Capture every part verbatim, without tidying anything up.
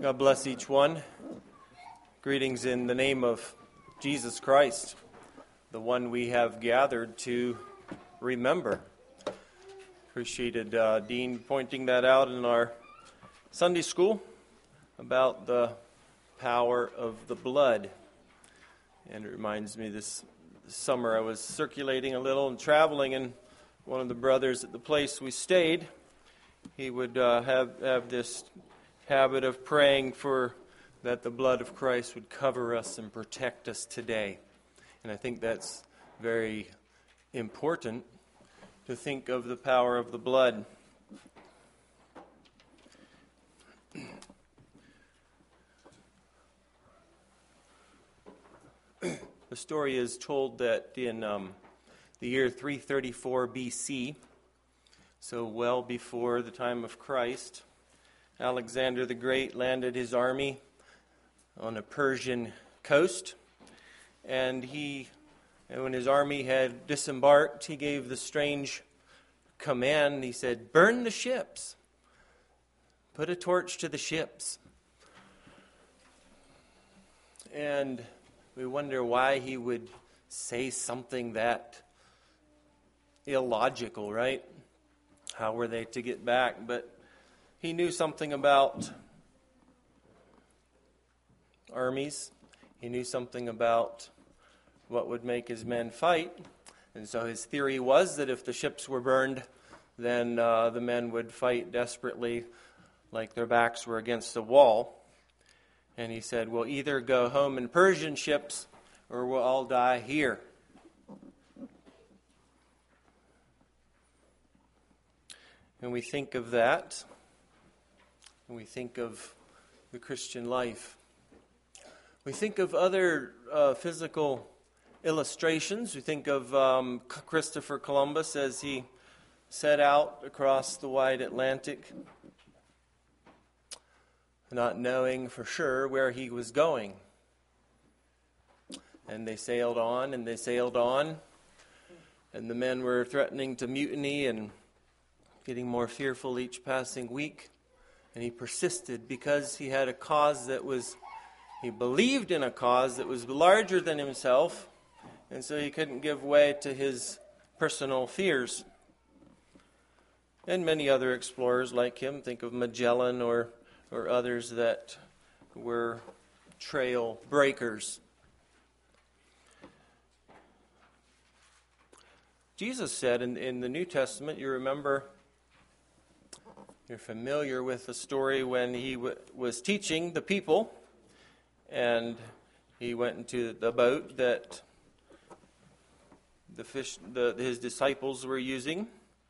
God bless each one. Greetings in the name of Jesus Christ, the one we have gathered to remember. Appreciated uh, Dean pointing that out in our Sunday school about the power of the blood. And it reminds me this summer I was circulating a little and traveling, and one of the brothers at the place we stayed, he would uh, have, have this habit of praying for that the blood of Christ would cover us and protect us today. And I think that's very important to think of the power of the blood. The story is told that in um, the year three thirty-four B C, so well before the time of Christ, Alexander the Great landed his army on a Persian coast, and he, and when his army had disembarked, he gave the strange command. He said, "Burn the ships. Put a torch to the ships." And we wonder why he would say something that illogical, right? How were they to get back? But he knew something about armies. He knew something about what would make his men fight. And so his theory was that if the ships were burned, then uh, the men would fight desperately like their backs were against a wall. And he said, "We'll either go home in Persian ships or we'll all die here." And we think of that, and we think of the Christian life. We think of other uh, physical illustrations. We think of um, Christopher Columbus as he set out across the wide Atlantic, not knowing for sure where he was going. And they sailed on, and they sailed on, and the men were threatening to mutiny and getting more fearful each passing week. And he persisted because he had a cause that was, he believed in a cause that was larger than himself, and so he couldn't give way to his personal fears. And many other explorers like him, think of Magellan or or others that were trail breakers. Jesus said in, in the New Testament, you remember, you're familiar with the story when he w- was teaching the people, and he went into the boat that the fish, the, his disciples were using.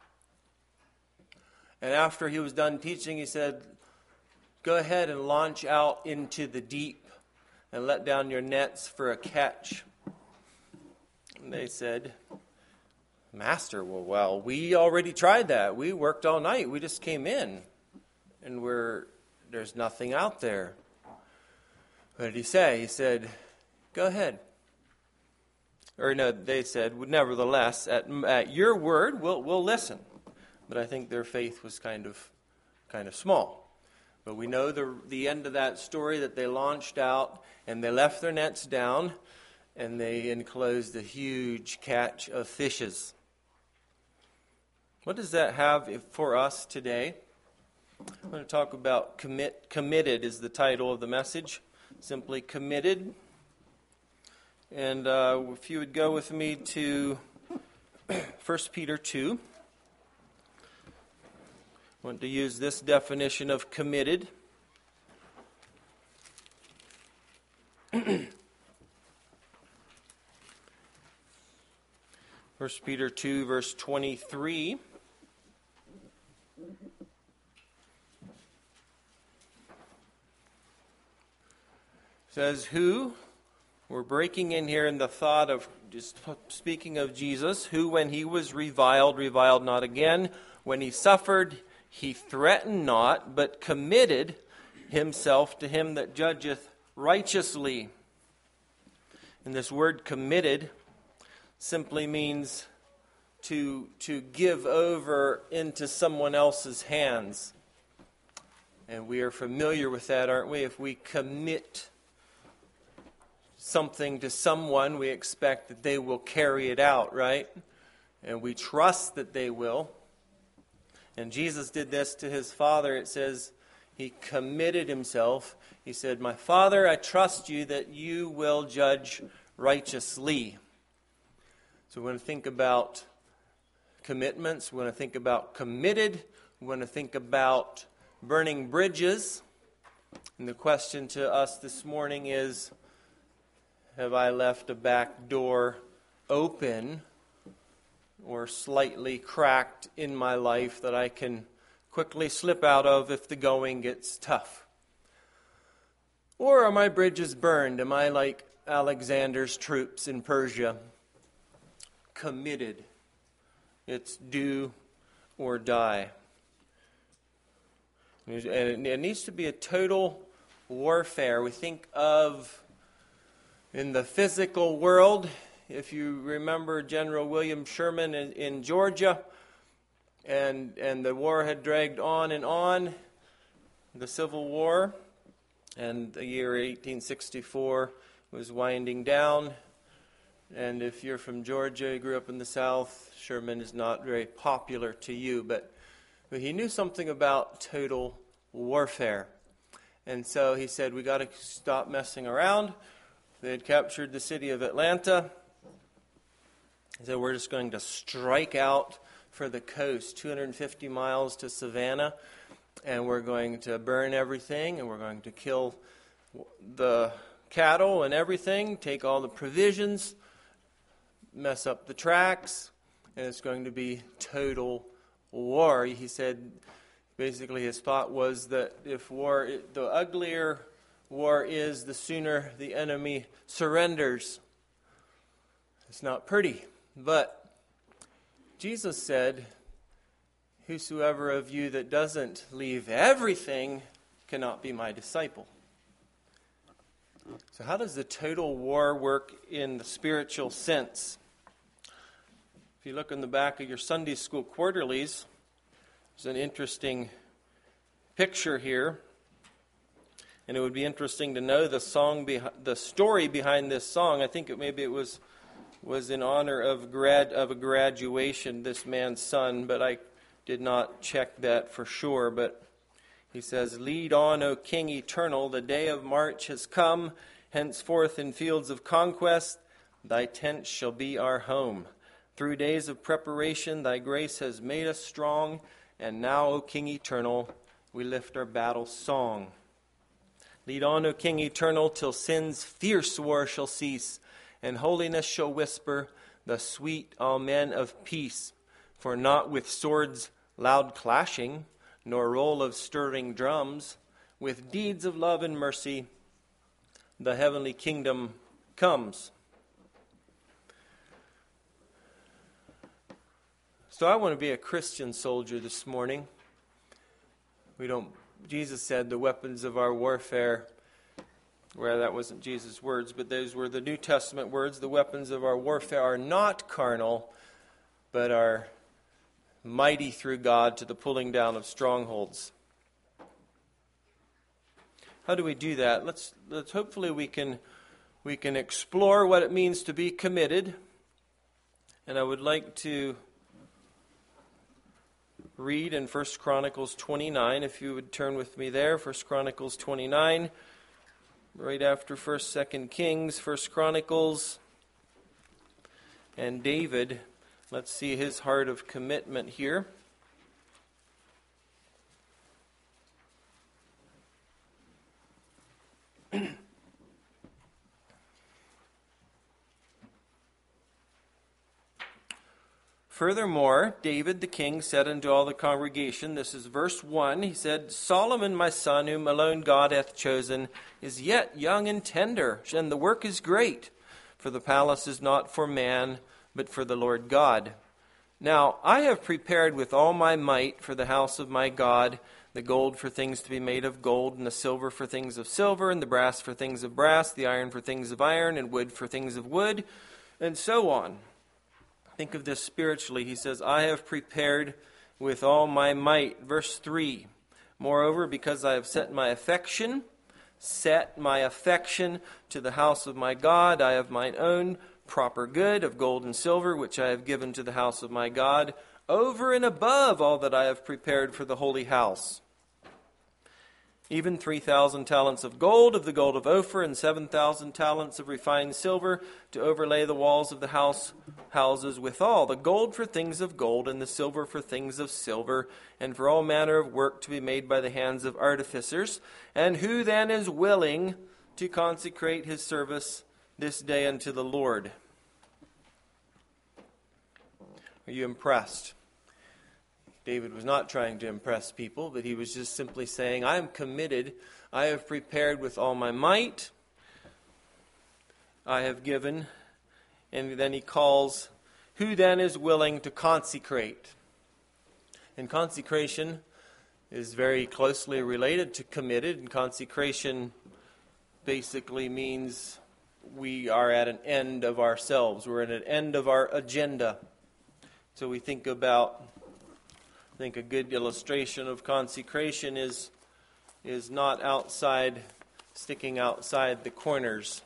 And after he was done teaching, he said, "Go ahead and launch out into the deep and let down your nets for a catch." And they said, "Master, well, well, we already tried that. We worked all night. We just came in, and we're there's nothing out there." What did he say? He said, "Go ahead." Or no, they said, "Nevertheless, at, at your word, we'll we'll listen." But I think their faith was kind of kind of small. But we know the the end of that story, that they launched out and they left their nets down and they enclosed a huge catch of fishes. What does that have for us today? I'm going to talk about commit. Committed is the title of the message. Simply committed. And uh, if you would go with me to First Peter two. I want to use this definition of committed. First Peter two, verse twenty-three. Says, who, we're breaking in here in the thought of, just speaking of Jesus, who when he was reviled, reviled not again. When he suffered, he threatened not, but committed himself to him that judgeth righteously. And this word committed simply means to, to give over into someone else's hands. And we are familiar with that, aren't we? If we commit something to someone, we expect that they will carry it out, right? And we trust that they will. And Jesus did this to his Father. It says he committed himself. He said, "My Father, I trust you that you will judge righteously." So we want to think about commitments. We want to think about committed. We want to think about burning bridges. And the question to us this morning is, have I left a back door open or slightly cracked in my life that I can quickly slip out of if the going gets tough? Or are my bridges burned? Am I like Alexander's troops in Persia? Committed. It's do or die. And it needs to be a total warfare. We think of, in the physical world, if you remember General William Sherman in, in Georgia, and and the war had dragged on and on, the Civil War, and the year eighteen sixty-four was winding down. And if you're from Georgia, you grew up in the South, Sherman is not very popular to you, but, but he knew something about total warfare. And so he said, we got to stop messing around. They had captured the city of Atlanta. He said, we're just going to strike out for the coast, two hundred fifty miles to Savannah, and we're going to burn everything, and we're going to kill the cattle and everything, take all the provisions, mess up the tracks, and it's going to be total war. He said, basically his thought was that if war, the uglier war is, the sooner the enemy surrenders. It's not pretty, but Jesus said, whosoever of you that doesn't leave everything cannot be my disciple. So how does the total war work in the spiritual sense? If you look in the back of your Sunday school quarterlies, there's an interesting picture here. And it would be interesting to know the song, behi- the story behind this song. I think it maybe it was was in honor of grad of a graduation, this man's son, but I did not check that for sure. But he says, "Lead on, O King eternal, the day of march has come. Henceforth in fields of conquest, thy tent shall be our home. Through days of preparation, thy grace has made us strong. And now, O King eternal, we lift our battle song. Lead on, O King eternal, till sin's fierce war shall cease, and holiness shall whisper the sweet amen of peace. For not with swords loud clashing, nor roll of stirring drums, with deeds of love and mercy, the heavenly kingdom comes." So I want to be a Christian soldier this morning. We don't, Jesus said the weapons of our warfare, well, that wasn't Jesus' words, but those were the New Testament words. The weapons of our warfare are not carnal, but are mighty through God to the pulling down of strongholds. How do we do that? Let's let's hopefully we can we can explore what it means to be committed. And I would like to read in First Chronicles twenty-nine, if you would turn with me there. First Chronicles twenty-nine, right after First, Second Kings, First Chronicles, and David. Let's see his heart of commitment here. Furthermore, David the king said unto all the congregation, this is verse one, he said, Solomon my son, whom alone God hath chosen, is yet young and tender, and the work is great. For the palace is not for man, but for the Lord God. Now I have prepared with all my might for the house of my God, the gold for things to be made of gold, and the silver for things of silver, and the brass for things of brass, the iron for things of iron, and wood for things of wood, and so on. Think of this spiritually. He says, I have prepared with all my might. Verse three, Moreover, because I have set my affection, set my affection to the house of my God, I have mine own proper good of gold and silver, which I have given to the house of my God, over and above all that I have prepared for the holy house. Even three thousand talents of gold, of the gold of Ophir, and seven thousand talents of refined silver, to overlay the walls of the house houses withal, the gold for things of gold, and the silver for things of silver, and for all manner of work to be made by the hands of artificers. And who then is willing to consecrate his service this day unto the Lord? Are you impressed? David was not trying to impress people, but he was just simply saying, I am committed. I have prepared with all my might. I have given. And then he calls, who then is willing to consecrate? And consecration is very closely related to committed. And consecration basically means we are at an end of ourselves. We're at an end of our agenda. So we think about... I think a good illustration of consecration is is not outside, sticking outside the corners.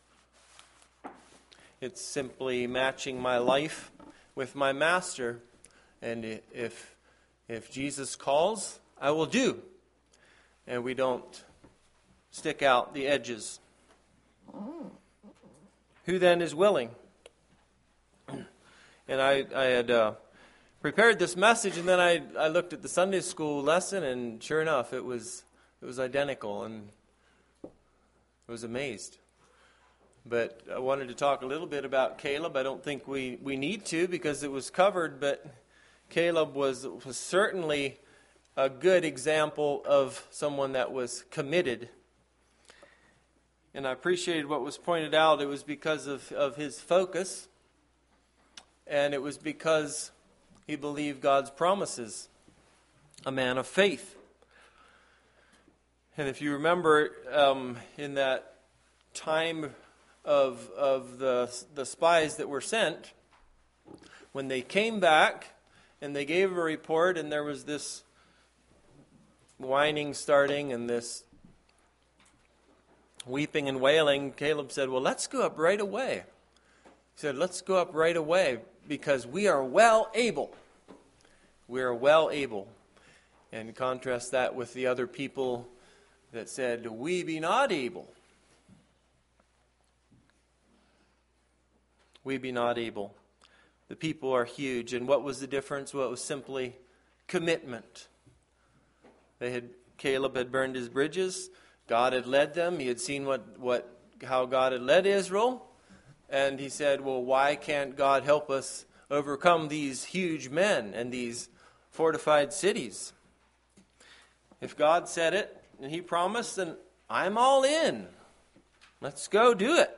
It's simply matching my life with my master. And if if Jesus calls, I will do. And we don't stick out the edges. Who then is willing? And I, I had... Uh, prepared this message, and then I, I looked at the Sunday school lesson, and sure enough, it was it was identical, and I was amazed. But I wanted to talk a little bit about Caleb. I don't think we, we need to because it was covered, but Caleb was, was certainly a good example of someone that was committed. And I appreciated what was pointed out. It was because of, of his focus, and it was because he believed God's promises. A man of faith. And if you remember, um, in that time of of the the spies that were sent, when they came back and they gave a report, and there was this whining starting and this weeping and wailing, Caleb said, well, let's go up right away. He said, let's go up right away, because we are well able. We are well able. And contrast that with the other people that said, we be not able. We be not able. The people are huge. And what was the difference? Well, it was simply commitment. They had Caleb had burned his bridges. God had led them. He had seen what, what how God had led Israel. And he said, well, why can't God help us overcome these huge men and these fortified cities? If God said it and he promised, then I'm all in. Let's go do it.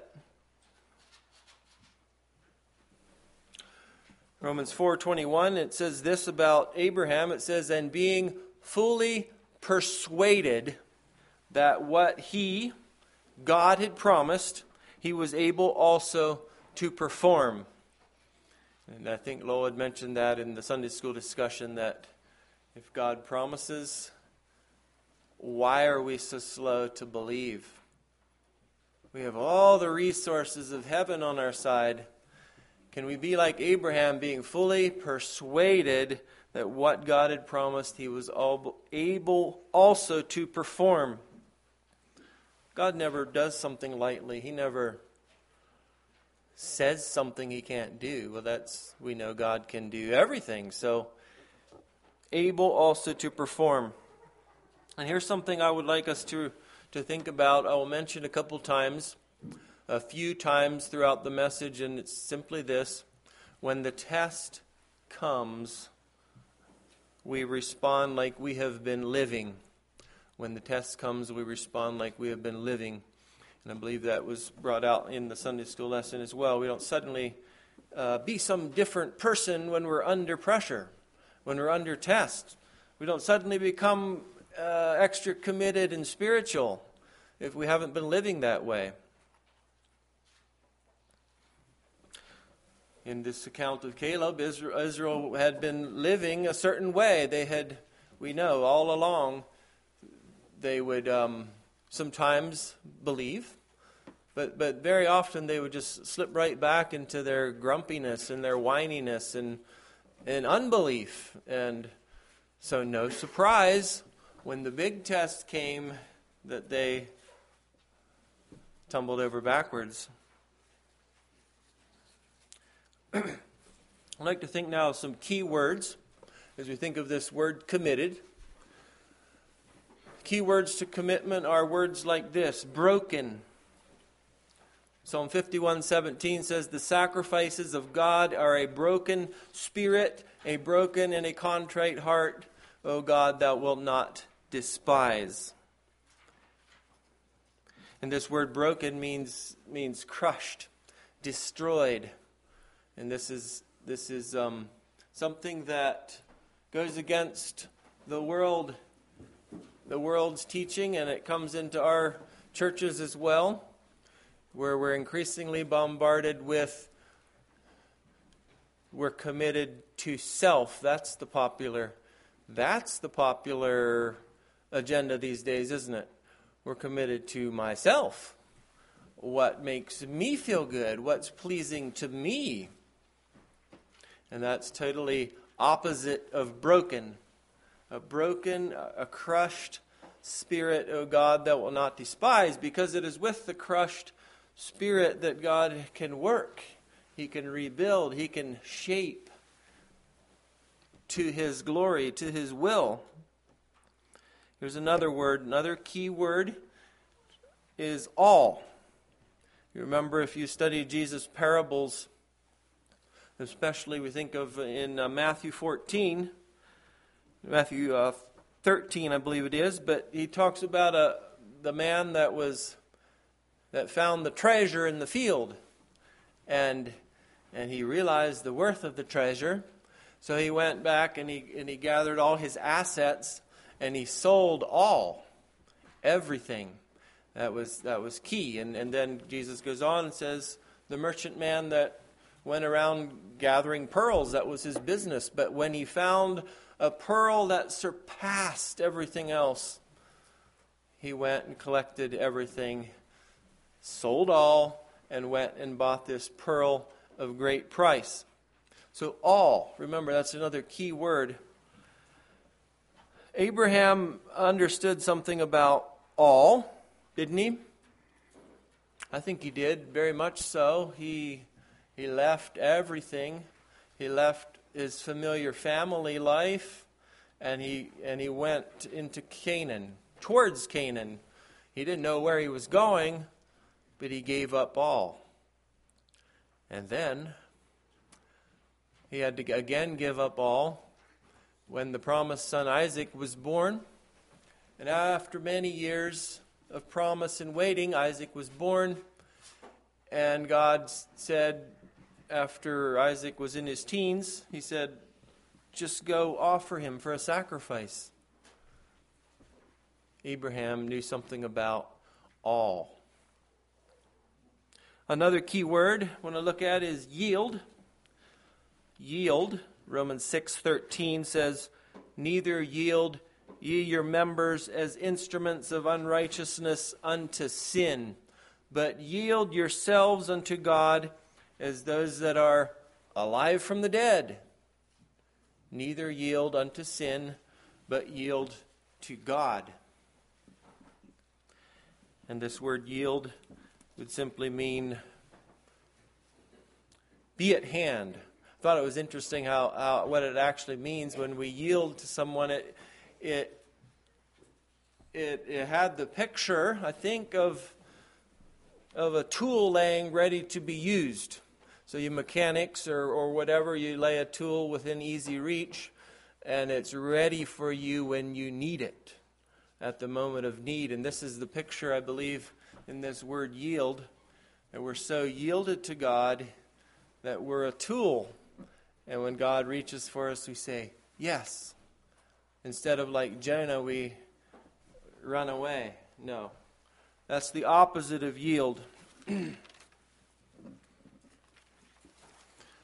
Romans four twenty-one, it says this about Abraham. It says, and being fully persuaded that what he, God, had promised, he was able also to perform. And I think Lowell had mentioned that in the Sunday school discussion, that if God promises, why are we so slow to believe? We have all the resources of heaven on our side. Can we be like Abraham, being fully persuaded that what God had promised, he was able also to perform? God never does something lightly. He never says something he can't do. Well, that's, we know God can do everything. So, able also to perform. And here's something I would like us to, to think about. I will mention a couple times, a few times throughout the message, and it's simply this. When the test comes, we respond like we have been living. When the test comes, we respond like we have been living. And I believe that was brought out in the Sunday school lesson as well. We don't suddenly uh, be some different person when we're under pressure, when we're under test. We don't suddenly become uh, extra committed and spiritual if we haven't been living that way. In this account of Caleb, Israel, Israel had been living a certain way. They had, we know, all along they would um, sometimes believe, but but very often they would just slip right back into their grumpiness and their whininess and and unbelief. And so no surprise when the big test came that they tumbled over backwards. I'd like to think now of some key words as we think of this word committed. Key words to commitment are words like this: broken. Psalm fifty-one seventeen says, "The sacrifices of God are a broken spirit, a broken and a contrite heart. O God, thou wilt not despise." And this word broken means means crushed, destroyed. And this is this is um, something that goes against the world, the world's teaching, and it comes into our churches as well, where we're increasingly bombarded with, we're committed to self. That's the popular, that's the popular agenda these days, isn't it? We're committed to myself. What makes me feel good? What's pleasing to me? And that's totally opposite of broken. A broken, a crushed spirit, O God, that will not despise, because it is with the crushed spirit that God can work. He can rebuild. He can shape to His glory, to His will. Here's another word. Another key word is all. You remember, if you study Jesus' parables, especially we think of in uh, Matthew fourteen, Matthew uh, thirteen, I believe it is, but he talks about a the man that was that found the treasure in the field, and and he realized the worth of the treasure, so he went back and he and he gathered all his assets and he sold all, everything. That was that was key. And and then Jesus goes on and says, the merchant man that went around gathering pearls, that was his business. But when he found a pearl that surpassed everything else, he went and collected everything, sold all, and went and bought this pearl of great price. So all, remember, that's another key word. Abraham understood something about all, didn't he? I think he did, very much so. He he left everything. He left his familiar family life, and he and he went into Canaan, towards Canaan. He didn't know where he was going, but he gave up all. And then he had to again give up all when the promised son Isaac was born. And after many years of promise and waiting, Isaac was born. And God said, after Isaac was in his teens, he said, just go offer him for a sacrifice. Abraham knew something about all. Another key word I want to look at is yield. Yield. Romans six thirteen says, neither yield ye your members as instruments of unrighteousness unto sin, but yield yourselves unto God as those that are alive from the dead. Neither yield unto sin, but yield to God. And this word yield would simply mean be at hand. I thought it was interesting how, how what it actually means when we yield to someone. It it it, it had the picture, I think, of of a tool laying ready to be used. So you mechanics or, or whatever, you lay a tool within easy reach, and it's ready for you when you need it, at the moment of need. And this is the picture, I believe, in this word yield, that we're so yielded to God that we're a tool. And when God reaches for us, we say, yes. Instead of like Jonah, we run away. No. That's the opposite of yield.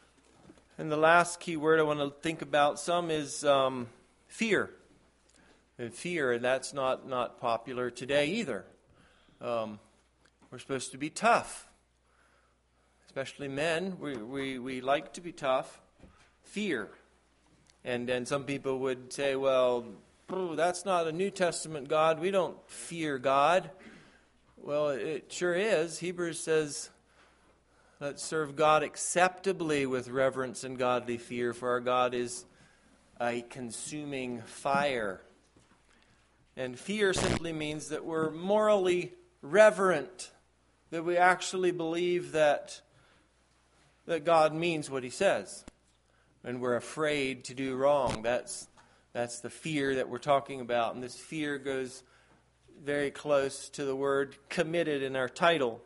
And the last key word I want to think about some is um, fear. and fear, and that's not, not popular today either. Um, we're supposed to be tough. Especially men, we, we, we like to be tough. Fear. And then some people would say, well, that's not a New Testament God. We don't fear God. Well, it sure is. Hebrews says, let's serve God acceptably with reverence and godly fear, for our God is a consuming fire. And fear simply means that we're morally reverent, that we actually believe that that God means what he says, and we're afraid to do wrong. That's that's the fear that we're talking about, and this fear goes very close to the word committed in our title.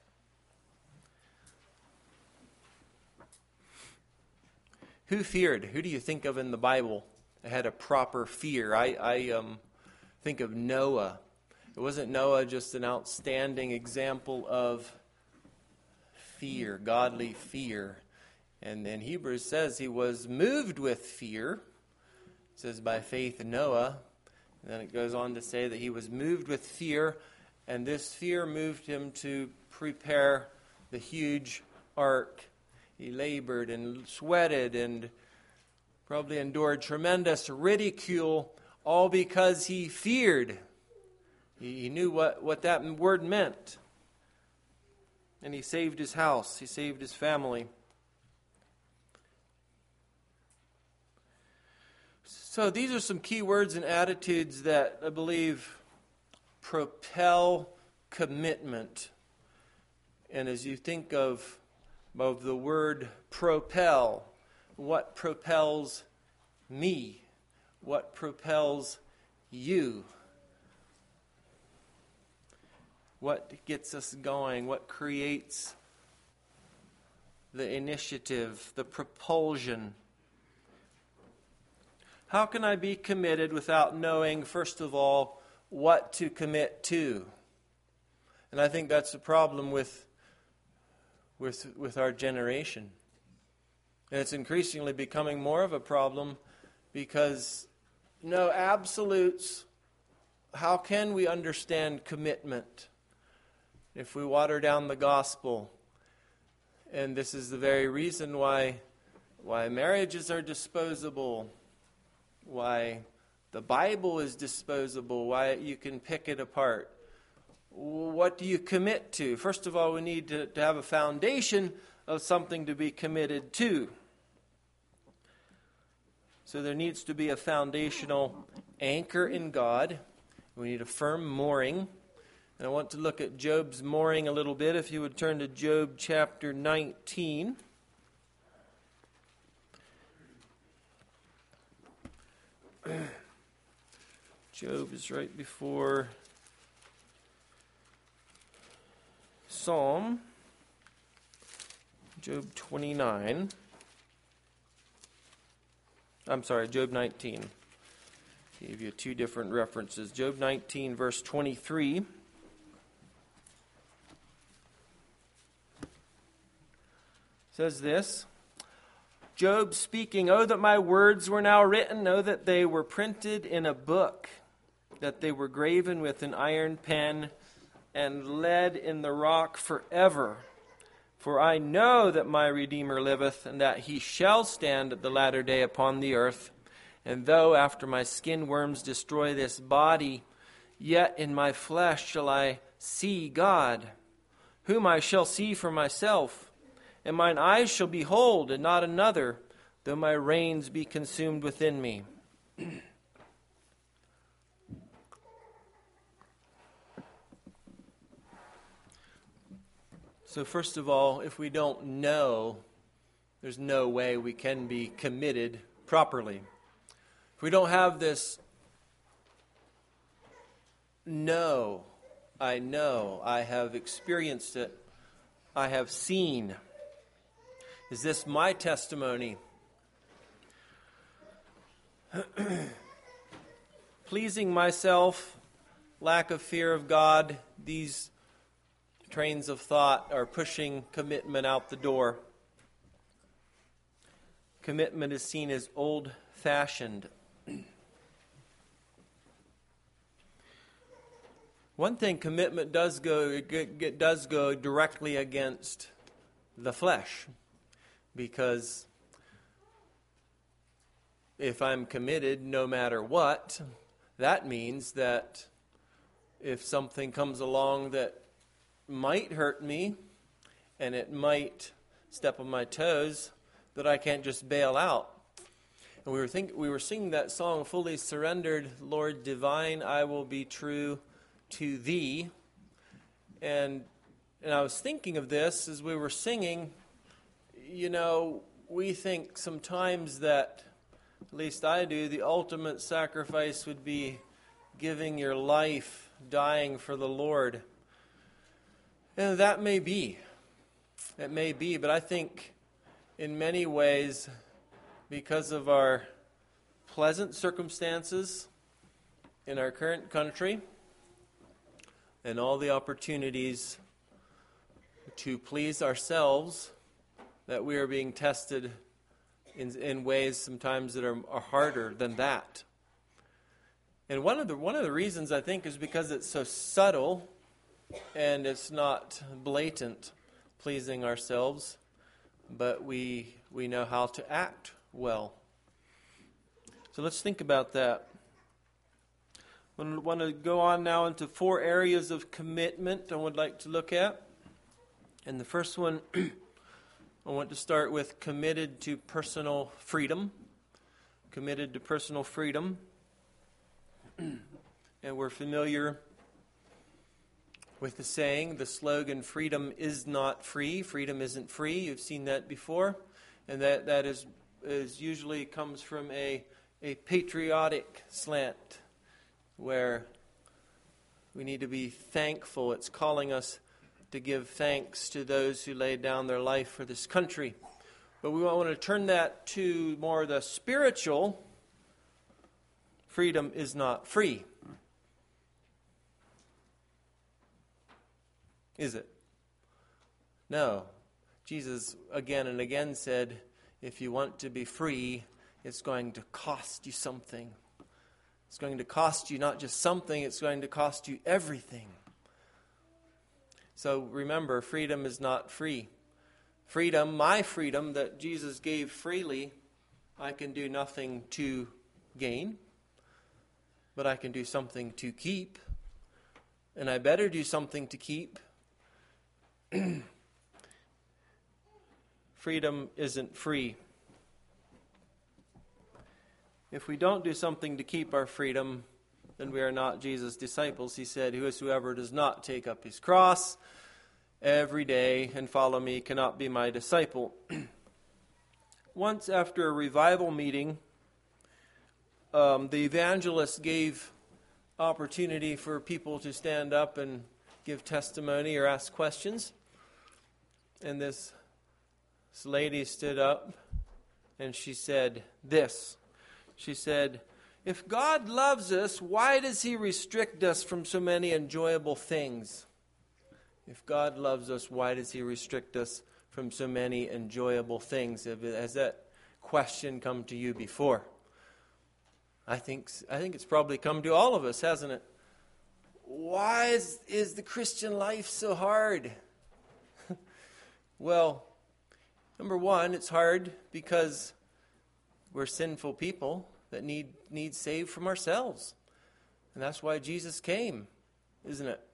Who feared? Who do you think of in the Bible that had a proper fear? I, I um, think of Noah. It wasn't Noah just an outstanding example of fear, godly fear. And then Hebrews says he was moved with fear. It says by faith Noah. And then it goes on to say that he was moved with fear, and this fear moved him to prepare the huge ark. He labored and sweated and probably endured tremendous ridicule, all because he feared. He, he knew what, what that word meant. And he saved his house. He saved his family. So these are some key words and attitudes that I believe propel commitment. And as you think of, of the word propel, what propels me? What propels you? What gets us going? What creates the initiative, the propulsion? How can I be committed without knowing, first of all, what to commit to? And I think that's the problem with, with, with our generation. And it's increasingly becoming more of a problem because, no absolutes, how can we understand commitment if we water down the gospel? And this is the very reason why, why marriages are disposable, why the Bible is disposable, why you can pick it apart. What do you commit to? First of all, we need to, to have a foundation of something to be committed to. So there needs to be a foundational anchor in God. We need a firm mooring. And I want to look at Job's mooring a little bit. If you would turn to Job chapter nineteen. Job is right before Psalm. Job twenty-nine. I'm sorry, Job nineteen. Gave you two different references. Job nineteen, verse twenty-three. Says this, Job speaking, "Oh, that my words were now written, oh, that they were printed in a book, that they were graven with an iron pen and lead in the rock forever. For I know that my Redeemer liveth, and that he shall stand at the latter day upon the earth. And though after my skin worms destroy this body, yet in my flesh shall I see God, whom I shall see for myself. And mine eyes shall behold, and not another, though my reins be consumed within me." So first of all, if we don't know, there's no way we can be committed properly. If we don't have this know, I know, I have experienced it, I have seen. Is this my testimony? Pleasing myself, lack of fear of God, these trains of thought are pushing commitment out the door. Commitment is seen as old-fashioned. One thing, commitment does go it does go directly against the flesh, because if I'm committed no matter what, that means that if something comes along that might hurt me and it might step on my toes, that I can't just bail out. And we were think we were singing that song, "Fully Surrendered, Lord Divine, I will be true to Thee." And and I was thinking of this as we were singing. You know, we think sometimes that, at least I do, the ultimate sacrifice would be giving your life, dying for the Lord. And that may be. It may be, but I think in many ways, because of our pleasant circumstances in our current country and all the opportunities to please ourselves, that we are being tested in, in ways sometimes that are, are harder than that. And one of the one of the reasons, I think, is because it's so subtle and it's not blatant, pleasing ourselves, but we we know how to act well. So let's think about that. I want to go on now into four areas of commitment I would like to look at. And the first one, I want to start with committed to personal freedom. Committed to personal freedom. And we're familiar with the saying, the slogan, "Freedom is not free." Freedom isn't free. You've seen that before. And that, that is, is usually comes from a, a patriotic slant, where we need to be thankful. It's calling us to give thanks to those who laid down their life for this country. But we want to turn that to more the spiritual. Freedom is not free. Is it? No. Jesus again and again said, if you want to be free, it's going to cost you something. It's going to cost you not just something, it's going to cost you everything. So remember, freedom is not free. Freedom, my freedom that Jesus gave freely, I can do nothing to gain, but I can do something to keep. And I better do something to keep. Freedom isn't free. If we don't do something to keep our freedom, then we are not Jesus' disciples. He said, "Whosoever does not take up his cross every day and follow me cannot be my disciple." Once after a revival meeting, um, the evangelist gave opportunity for people to stand up and give testimony or ask questions. And this, this lady stood up and she said this. She said, "If God loves us, why does he restrict us from so many enjoyable things? If God loves us, why does he restrict us from so many enjoyable things?" Has that question come to you before? I think I think it's probably come to all of us, hasn't it? Why is, is the Christian life so hard? Well, number one, it's hard because we're sinful people that need, need saved from ourselves. And that's why Jesus came, isn't it?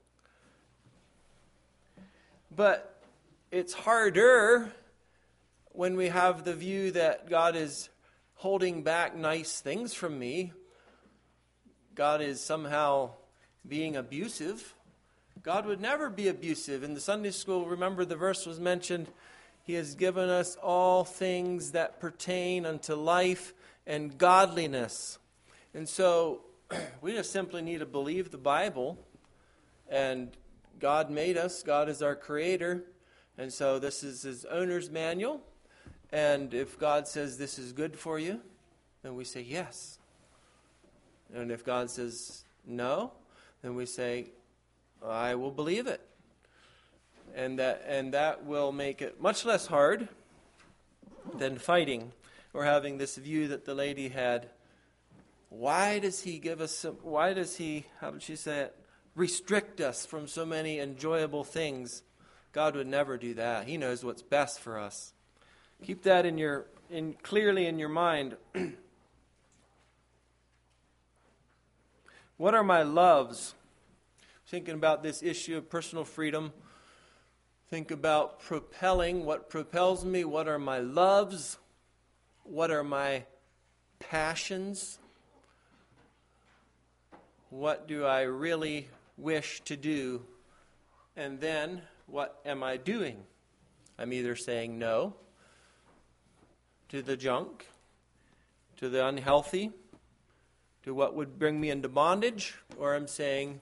But it's harder when we have the view that God is holding back nice things from me. God is somehow being abusive. God would never be abusive. In the Sunday school, remember the verse was mentioned, he has given us all things that pertain unto life and godliness. And so we just simply need to believe the Bible. And God made us. God is our creator. And so this is his owner's manual. And if God says this is good for you, then we say yes. And if God says no, then we say, I will believe it. And that and that will make it much less hard than fighting or having this view that the lady had. Why does he give us some, why does he, how would she say it, restrict us from so many enjoyable things. God would never do that. He knows what's best for us. Keep that in your in clearly in your mind. What are my loves? Thinking about this issue of personal freedom. Think about propelling. What propels me? What are my loves? What are my passions? What do I really wish to do? And then, what am I doing? I'm either saying no to the junk, to the unhealthy, to what would bring me into bondage, or I'm saying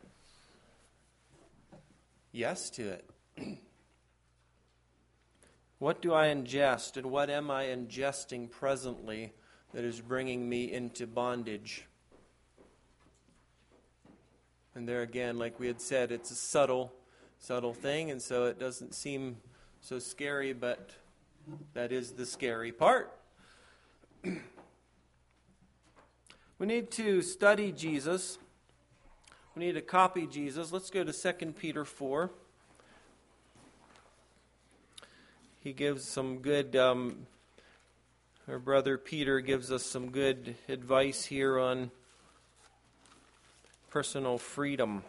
yes to it. What do I ingest, and what am I ingesting presently that is bringing me into bondage? And there again, like we had said, it's a subtle, subtle thing, and so it doesn't seem so scary, but that is the scary part. We need to study Jesus. We need to copy Jesus. Let's go to Second Peter four. He gives some good, um, our brother Peter gives us some good advice here on personal freedom.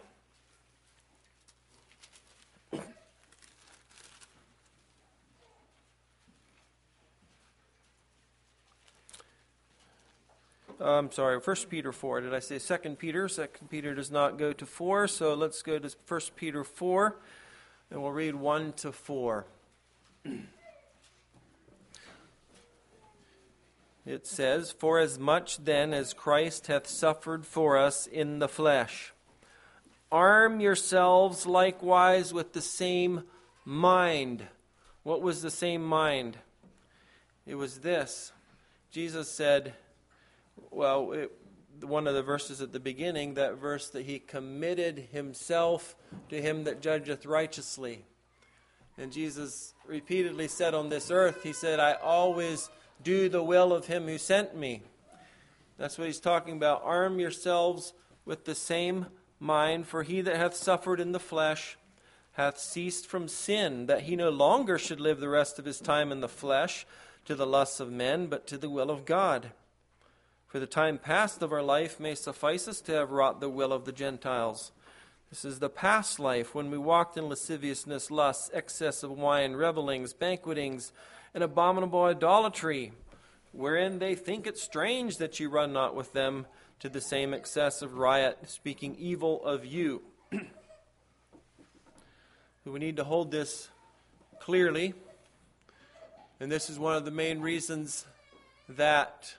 I'm sorry, First Peter four. Did I say Second Peter? Second Peter does not go to four, so let's go to First Peter four, and we'll read one to four. It says, "For as much then as Christ hath suffered for us in the flesh, arm yourselves likewise with the same mind." What was the same mind? It was this. Jesus said, well, it, one of the verses at the beginning, that verse that he committed himself to him that judgeth righteously. And Jesus repeatedly said on this earth, he said, I always do the will of him who sent me. That's what he's talking about. Arm yourselves with the same mind, for he that hath suffered in the flesh hath ceased from sin, that he no longer should live the rest of his time in the flesh to the lusts of men, but to the will of God. For the time past of our life may suffice us to have wrought the will of the Gentiles. This is the past life, when we walked in lasciviousness, lusts, excess of wine, revellings, banquetings, and abominable idolatry, wherein they think it strange that ye run not with them to the same excess of riot, speaking evil of you. We need to hold this clearly, and this is one of the main reasons that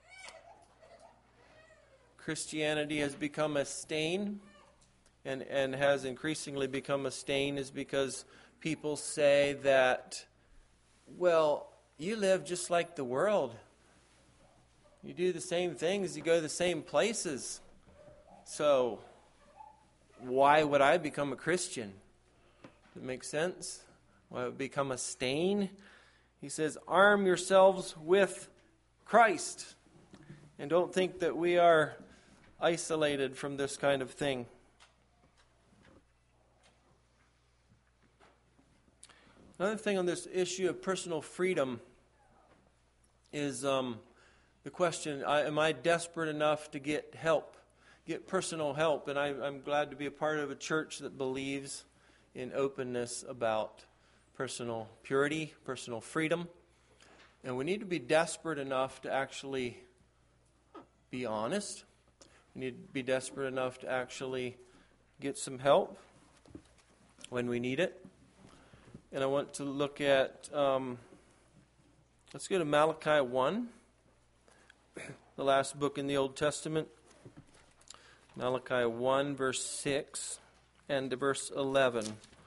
Christianity has become a stain and, and has increasingly become a stain, is because people say that, well, you live just like the world. You do the same things, you go to the same places. So, why would I become a Christian? Does it make sense? Why would it become a stain? He says, arm yourselves with Christ. And don't think that we are isolated from this kind of thing. Another thing on this issue of personal freedom is um, the question, I, am I desperate enough to get help, get personal help? And I, I'm glad to be a part of a church that believes in openness about personal purity, personal freedom. And we need to be desperate enough to actually be honest. We need to be desperate enough to actually get some help when we need it. And I want to look at, um, let's go to Malachi one, the last book in the Old Testament. Malachi one, verse six, and to verse eleven.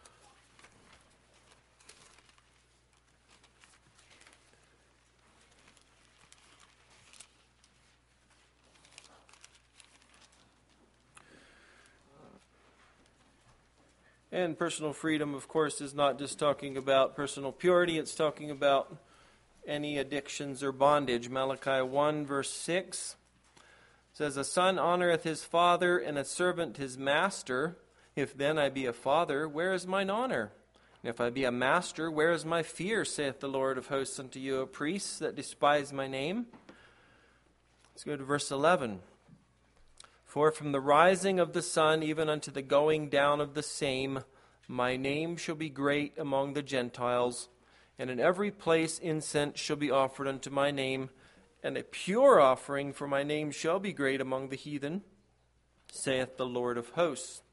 And personal freedom, of course, is not just talking about personal purity. It's talking about any addictions or bondage. Malachi one, verse six. It says, a son honoreth his father, and a servant his master. If then I be a father, where is mine honor? And if I be a master, where is my fear, saith the Lord of hosts unto you, O priests that despise my name? Let's go to verse eleven. For from the rising of the sun even unto the going down of the same, my name shall be great among the Gentiles, and in every place incense shall be offered unto my name, and a pure offering for my name shall be great among the heathen, saith the Lord of hosts.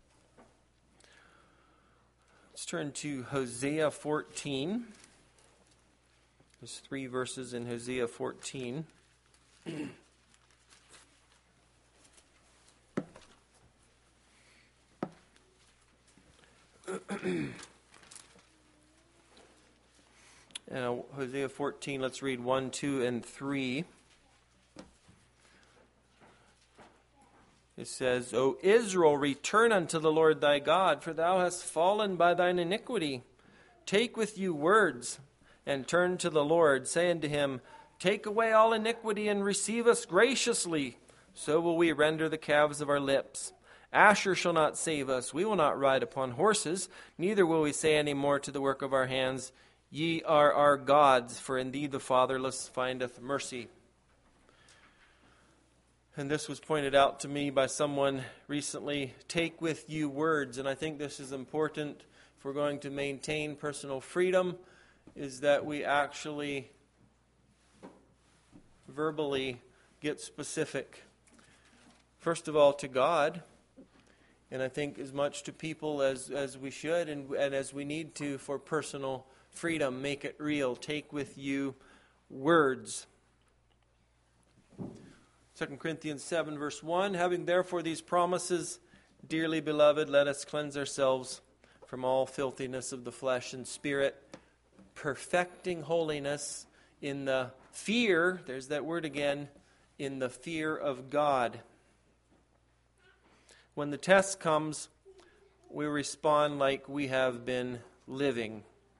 Let's turn to Hosea fourteen. There's three verses in Hosea fourteen. Uh, Hosea fourteen, let's read one, two, and three. It says, O Israel, return unto the Lord thy God, for thou hast fallen by thine iniquity. Take with you words, and turn to the Lord, say unto him, Take away all iniquity, and receive us graciously. So will we render the calves of our lips. Asher shall not save us. We will not ride upon horses, neither will we say any more to the work of our hands, Ye are our gods, for in thee the fatherless findeth mercy. And this was pointed out to me by someone recently. Take with you words, and I think this is important if we're going to maintain personal freedom, is that we actually verbally get specific. First of all, to God, and I think as much to people as, as we should and, and as we need to for personal freedom. Make it real. Take with you words. Second Corinthians seven, verse one, having therefore these promises, dearly beloved, let us cleanse ourselves from all filthiness of the flesh and spirit, perfecting holiness in the fear, there's that word again, in the fear of God. When the test comes, we respond like we have been living.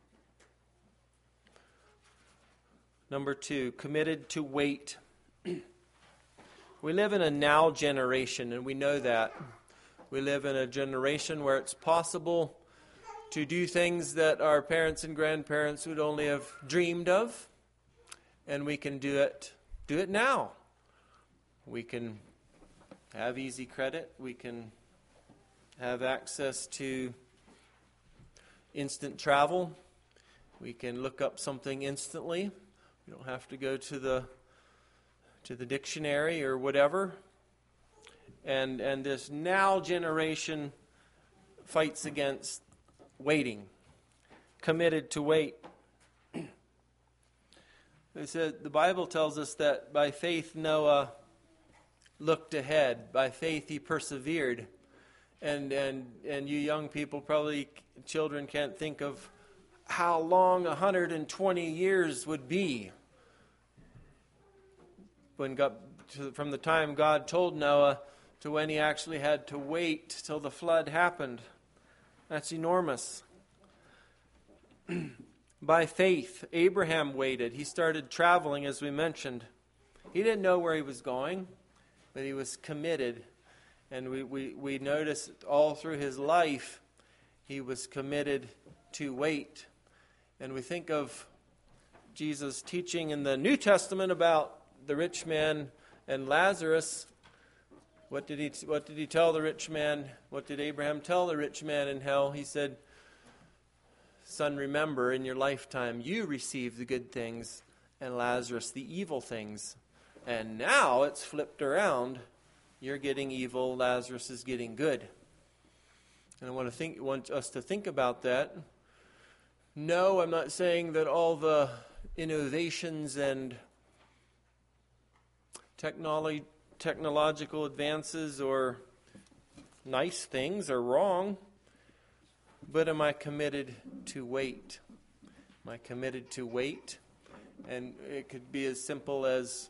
Number two, committed to wait. We live in a now generation, and we know that. We live in a generation where it's possible to do things that our parents and grandparents would only have dreamed of, and we can do it, do it now. We can have easy credit. We can have access to instant travel. We can look up something instantly. We don't have to go to the to the dictionary or whatever. And and this now generation fights against waiting, committed to wait. They said the Bible tells us that by faith Noah looked ahead. By faith he persevered. And and and you young people, probably children, can't think of how long one hundred twenty years would be. When God, to, from the time God told Noah to when he actually had to wait till the flood happened. That's enormous. By faith, Abraham waited. He started traveling, as we mentioned. He didn't know where he was going, but he was committed. And we, we, we notice all through his life, he was committed to wait. And we think of Jesus' teaching in the New Testament about the rich man and Lazarus. What did he what did he tell the rich man? What did Abraham tell the rich man in hell? He said, Son, remember in your lifetime you received the good things and Lazarus the evil things. And now it's flipped around. You're getting evil, Lazarus is getting good. And I want to think want us to think about that. No, I'm not saying that all the innovations and Technology, technological advances or nice things are wrong, but am I committed to wait? Am I committed to wait? And it could be as simple as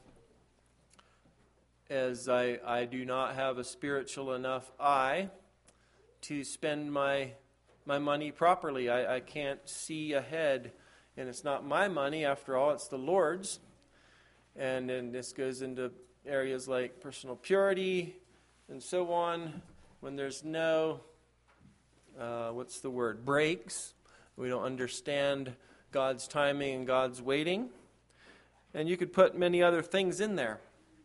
as I, I do not have a spiritual enough eye to spend my my money properly. I, I can't see ahead, and it's not my money after all, it's the Lord's. And then this goes into areas like personal purity and so on. When there's no, uh, what's the word, breaks, we don't understand God's timing and God's waiting. And you could put many other things in there.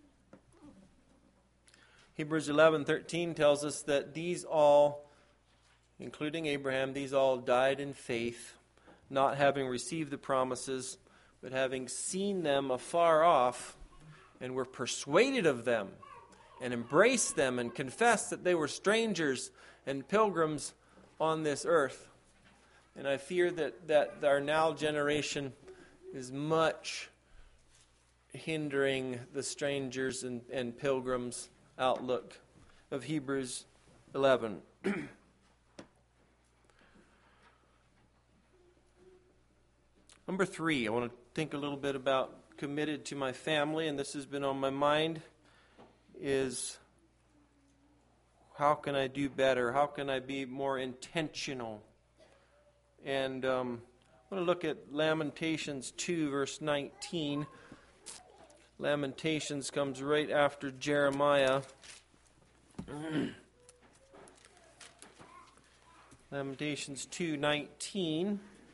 Hebrews eleven thirteen tells us that these all, including Abraham, these all died in faith, not having received the promises, but having seen them afar off, and were persuaded of them, and embraced them, and confessed that they were strangers and pilgrims on this earth. And I fear that, that our now generation is much hindering the strangers and, and pilgrims outlook of Hebrews eleven. Number three, I want to think a little bit about committed to my family, and this has been on my mind, is how can I do better? How can I be more intentional? And um, I want to look at Lamentations two, verse nineteen. Lamentations comes right after Jeremiah. Lamentations two nineteen.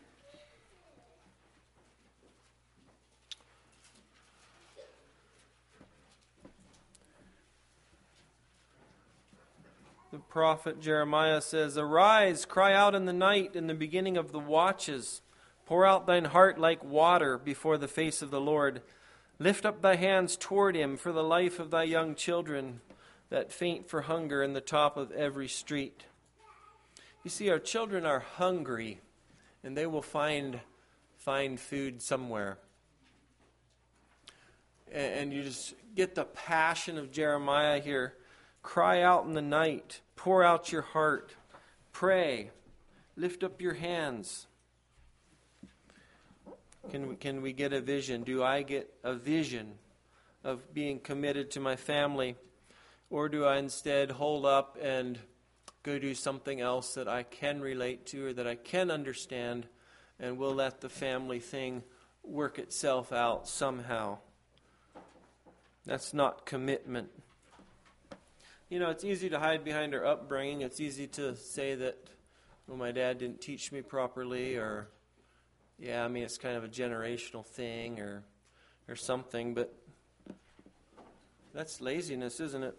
The prophet Jeremiah says, "Arise, cry out in the night, in the beginning of the watches. Pour out thine heart like water before the face of the Lord. Lift up thy hands toward him for the life of thy young children that faint for hunger in the top of every street." You see, our children are hungry, and they will find find food somewhere. And you just get the passion of Jeremiah here. Cry out in the night. Pour out your heart. Pray. Lift up your hands. Can we, can we get a vision? Do I get a vision of being committed to my family? Or do I instead hold up and go do something else that I can relate to or that I can understand, and we'll let the family thing work itself out somehow? That's not commitment. You know, it's easy to hide behind our upbringing. It's easy to say that, well, my dad didn't teach me properly, or, yeah, I mean, it's kind of a generational thing, or, or something, but that's laziness, isn't it?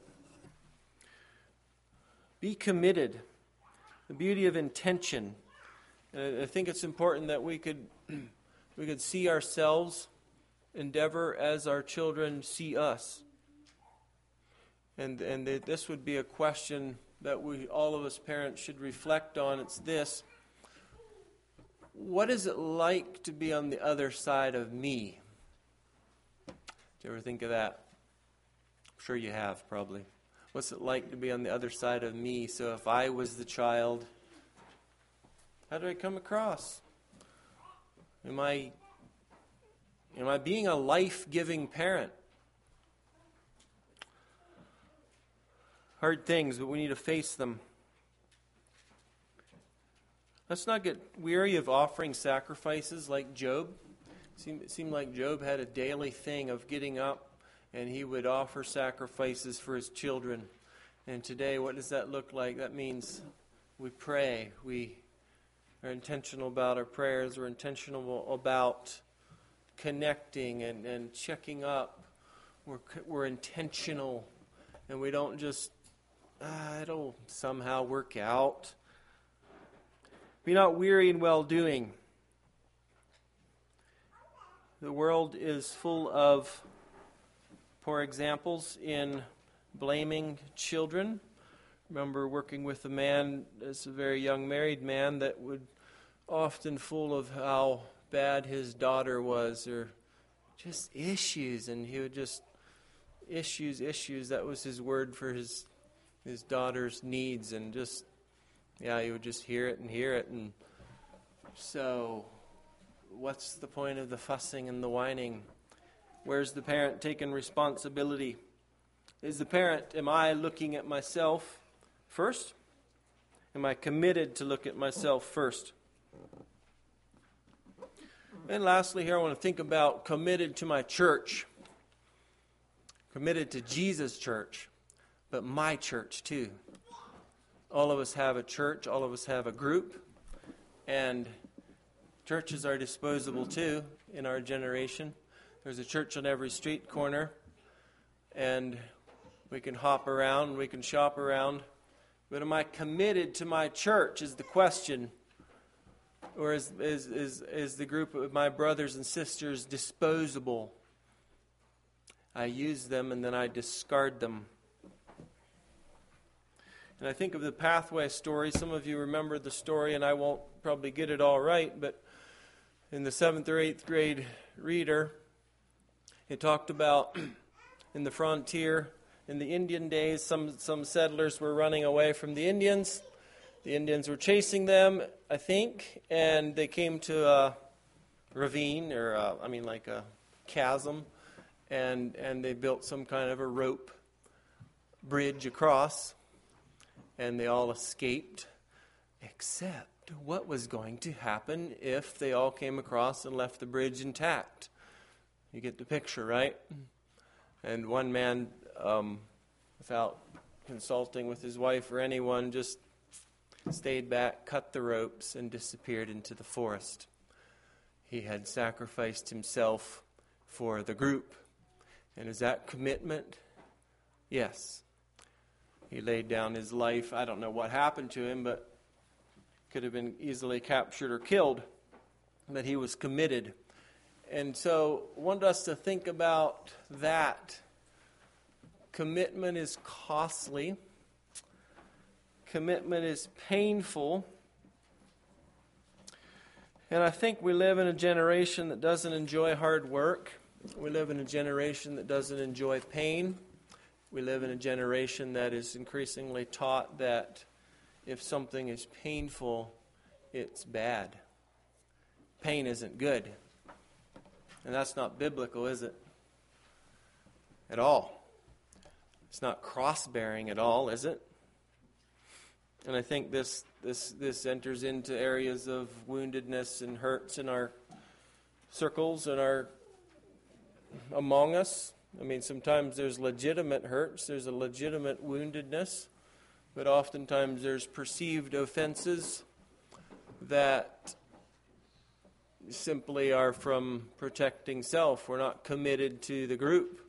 Be committed. The beauty of intention. And I think it's important that we could we could see ourselves endeavor as our children see us. And and this would be a question that we, all of us parents, should reflect on. It's this: what is it like to be on the other side of me? Did you ever think of that? I'm sure you have, probably. What's it like to be on the other side of me? So if I was the child, how do I come across? Am I, am I being a life-giving parent? Hard things, but we need to face them. Let's not get weary of offering sacrifices like Job. It seemed, it seemed like Job had a daily thing of getting up, and he would offer sacrifices for his children. And today, what does that look like? That means we pray. We are intentional about our prayers. We're intentional about connecting and, and checking up. We're, we're intentional, and we don't just, ah, it'll somehow work out. Be not weary in well-doing. The world is full of poor examples in blaming children. Remember working with a man as a very young married man that would often full of how bad his daughter was, or just issues, and he would just issues, issues. That was his word for his his daughter's needs, and just yeah, he would just hear it and hear it. And so, what's the point of the fussing and the whining? Where's the parent taking responsibility? Is the parent, am I looking at myself first? Am I committed to look at myself first? And lastly here, I want to think about committed to my church. committed to Jesus' church, but my church too. All of us have a church, all of us have a group, and churches are disposable too in our generation. There's a church on every street corner, and we can hop around, we can shop around. But am I committed to my church is the question. Or is, is, is, is the group of my brothers and sisters disposable? I use them and then I discard them. And I think of the Pathway story. Some of you remember the story, and I won't probably get it all right, but in the seventh or eighth grade reader, it talked about in the frontier, in the Indian days, some, some settlers were running away from the Indians. The Indians were chasing them, I think, and they came to a ravine, or a, I mean like a chasm, and, and they built some kind of a rope bridge across. And they all escaped, except what was going to happen if they all came across and left the bridge intact? You get the picture, right? And one man, um, without consulting with his wife or anyone, just stayed back, cut the ropes, and disappeared into the forest. He had sacrificed himself for the group. And is that commitment? Yes. He laid down his life. I don't know what happened to him, but could have been easily captured or killed. But he was committed. And so I want us to think about that. Commitment is costly. Commitment is painful. And I think we live in a generation that doesn't enjoy hard work. We live in a generation that doesn't enjoy pain. We live in a generation that is increasingly taught that if something is painful, it's bad. Pain isn't good. And that's not biblical, is it? At all. It's not cross-bearing at all, is it? And I think this this this enters into areas of woundedness and hurts in our circles and our among us. I mean, sometimes there's legitimate hurts, there's a legitimate woundedness, but oftentimes there's perceived offenses that simply are from protecting self. We're not committed to the group.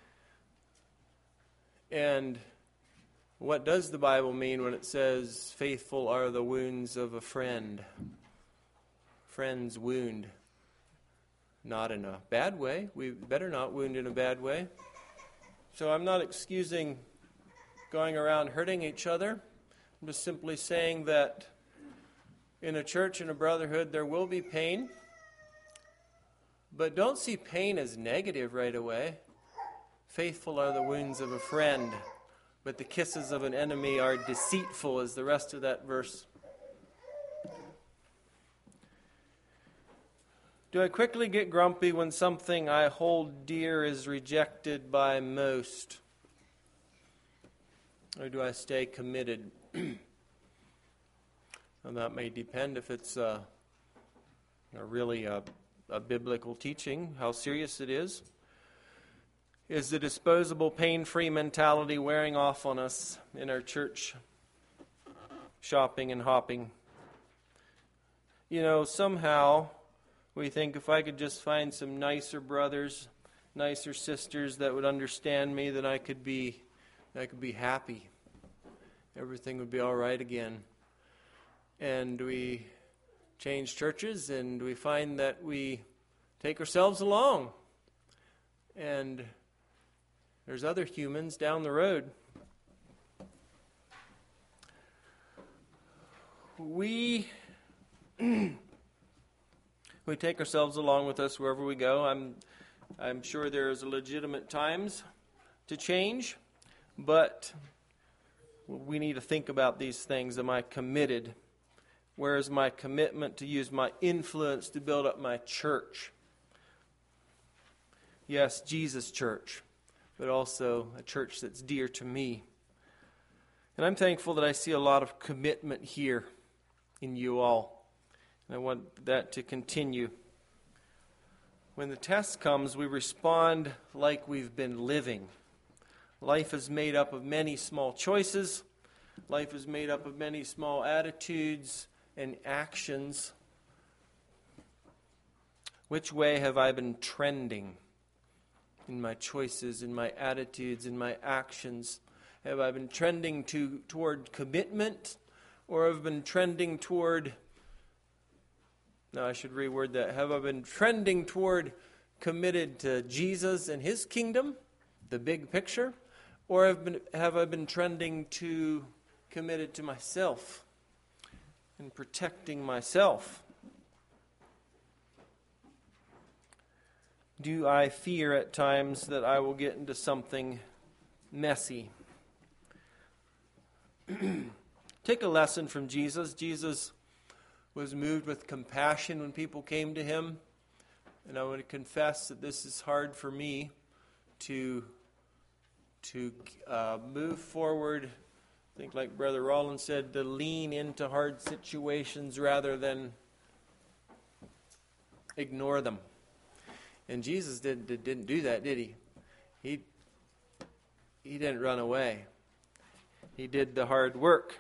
And what does the Bible mean when it says, faithful are the wounds of a friend? Friend's wound. Not in a bad way. We better not wound in a bad way. So I'm not excusing going around hurting each other. I'm just simply saying that in a church and a brotherhood there will be pain. But don't see pain as negative right away. Faithful are the wounds of a friend, but the kisses of an enemy are deceitful, is the rest of that verse. Do I quickly get grumpy when something I hold dear is rejected by most? Or do I stay committed? And that may depend if it's uh, a really a, a biblical teaching, how serious it is. Is the disposable, pain-free mentality wearing off on us in our church shopping and hopping? You know, somehow we think if I could just find some nicer brothers, nicer sisters that would understand me, then I could be, I could be happy. Everything would be all right again. And we change churches, and we find that we take ourselves along. And there's other humans down the road. We we take ourselves along with us wherever we go. I'm I'm sure there's legitimate times to change, but we need to think about these things. Am I committed? Where is my commitment to use my influence to build up my church? Yes, Jesus' church, but also a church that's dear to me. And I'm thankful that I see a lot of commitment here in you all. And I want that to continue. When the test comes, we respond like we've been living. Life is made up of many small choices. Life is made up of many small attitudes and actions. Which way have I been trending in my choices, in my attitudes, in my actions? Have I been trending to toward commitment, or have I been trending toward, no, I should reword that. Have I been trending toward committed to Jesus and His kingdom, the big picture, or have, been, have I been trending to committed to myself and protecting myself? Do I fear at times that I will get into something messy? Take a lesson from Jesus. Jesus was moved with compassion when people came to Him. And I want to confess that this is hard for me to, to uh, move forward. I think like Brother Rollins said, to lean into hard situations rather than ignore them. And Jesus did, did, didn't do that, did He? He, he didn't run away. He did the hard work.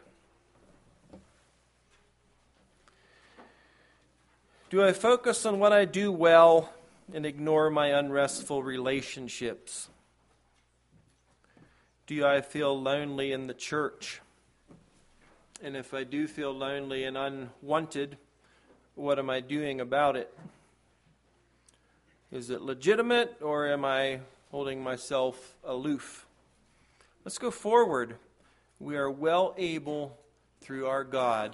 Do I focus on what I do well and ignore my unrestful relationships? Do I feel lonely in the church? And if I do feel lonely and unwanted, what am I doing about it? Is it legitimate, or am I holding myself aloof? Let's go forward. We are well able through our God.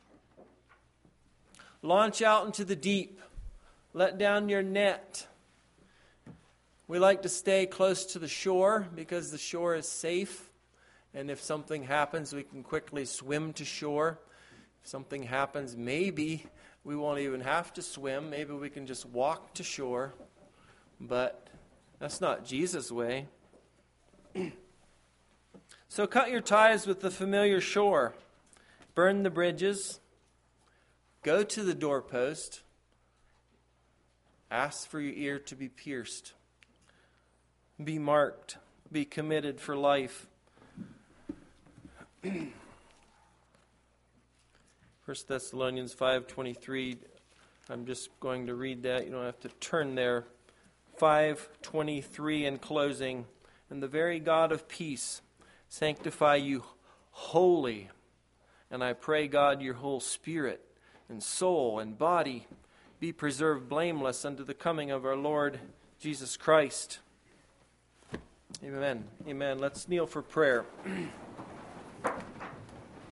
Launch out into the deep. Let down your net. We like to stay close to the shore because the shore is safe. And if something happens, we can quickly swim to shore. If something happens, maybe we won't even have to swim. Maybe we can just walk to shore. But that's not Jesus' way. So cut your ties with the familiar shore. Burn the bridges. Go to the doorpost. Ask for your ear to be pierced. Be marked. Be committed for life. First Thessalonians five twenty-three. I'm just going to read that. You don't have to turn there. five twenty-three in closing. And the very God of peace sanctify you wholly. And I pray, God, your whole spirit and soul and body be preserved blameless unto the coming of our Lord Jesus Christ. Amen. Amen. Let's kneel for prayer.